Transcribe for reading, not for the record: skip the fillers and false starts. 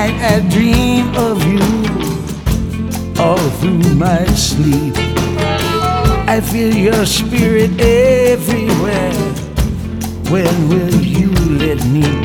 night I dream of you all through my sleep. I feel your spirit everywhere. When will you let me